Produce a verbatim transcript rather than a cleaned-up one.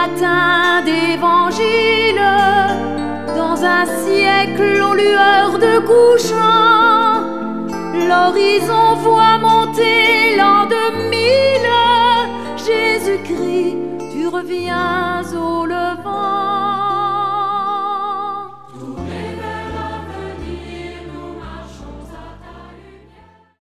matin d'évangile, dans un siècle aux lueurs de couchant, l'horizon voit monter l'an deux mille. Jésus-Christ, tu reviens au